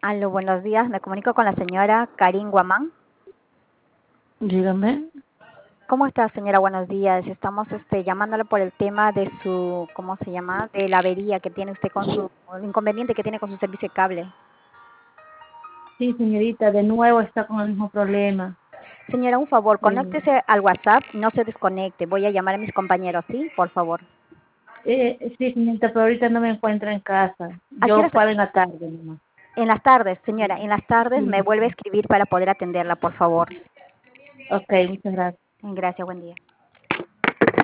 Aló, buenos días. Me comunico con la señora Karin Guamán. Dígame. ¿Cómo está, señora? Buenos días. Estamos llamándole por el tema de su, ¿cómo se llama? De la avería que tiene usted con su, el inconveniente que tiene con su servicio de cable. Sí, señorita, de nuevo está con el mismo problema. Señora, un favor, Eh, conéctese al WhatsApp, no se desconecte. Voy a llamar a mis compañeros, ¿sí? Por favor. sí, señorita, pero ahorita no me encuentro en casa. ¿A qué Yo hora? paro en la tarde nomás. En las tardes, señora. En las tardes me Sí. vuelve a escribir para poder atenderla, por favor. Ok, muchas gracias. Gracias, buen día.